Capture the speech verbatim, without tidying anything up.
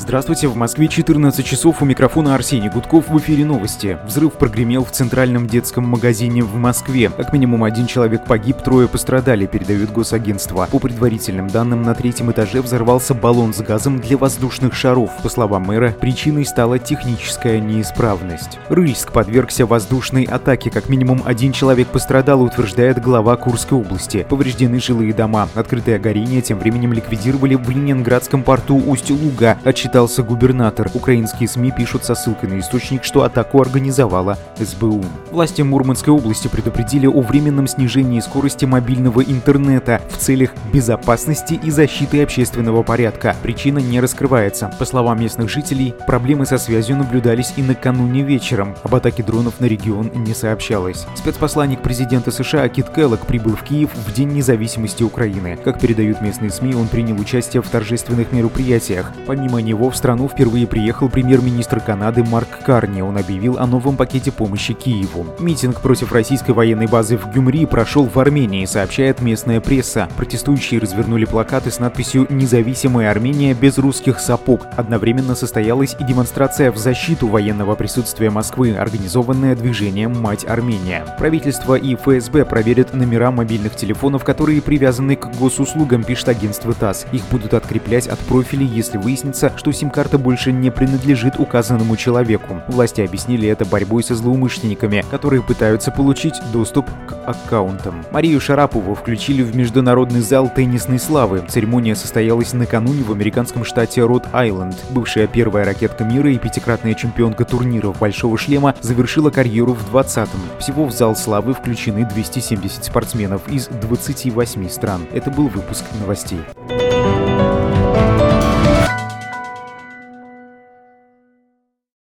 Здравствуйте, в Москве четырнадцать часов, у микрофона Арсений Гудков, в эфире новости. Взрыв прогремел в центральном детском магазине в Москве. Как минимум один человек погиб, трое пострадали, передают госагентство. По предварительным данным, на третьем этаже взорвался баллон с газом для воздушных шаров. По словам мэра, причиной стала техническая неисправность. Рыльск подвергся воздушной атаке. Как минимум один человек пострадал, утверждает глава Курской области. Повреждены жилые дома. Открытое горение тем временем ликвидировали в Ленинградском порту Усть-Луга, отчитался губернатор. Украинские СМИ пишут со ссылкой на источник, что атаку организовала эс бэ у. Власти Мурманской области предупредили о временном снижении скорости мобильного интернета в целях безопасности и защиты общественного порядка. Причина не раскрывается. По словам местных жителей, проблемы со связью наблюдались и накануне вечером. Об атаке дронов на регион не сообщалось. Спецпосланник президента США Кит Келлог прибыл в Киев в День независимости Украины. Как передают местные СМИ, он принял участие в торжественных мероприятиях. Помимо него в страну впервые приехал премьер-министр Канады Марк Карни. Он объявил о новом пакете помощи Киеву. Митинг против российской военной базы в Гюмри прошел в Армении, сообщает местная пресса. Протестующие развернули плакаты с надписью «Независимая Армения без русских сапог». Одновременно состоялась и демонстрация в защиту военного присутствия Москвы, организованная движением «Мать Армения». Правительство и эф эс бэ проверят номера мобильных телефонов, которые привязаны к госуслугам, пишет агентство ТАСС. Их будут откреплять от профилей, если выяснится, что сим-карта больше не принадлежит указанному человеку. Власти объяснили это борьбой со злоумышленниками, которые пытаются получить доступ к аккаунтам. Марию Шарапову включили в международный зал теннисной славы. Церемония состоялась накануне в американском штате Род-Айленд. Бывшая первая ракетка мира и пятикратная чемпионка турниров «Большого шлема» завершила карьеру в двадцатом. Всего в зал славы включены двести семьдесят спортсменов из двадцати восьми стран. Это был выпуск новостей.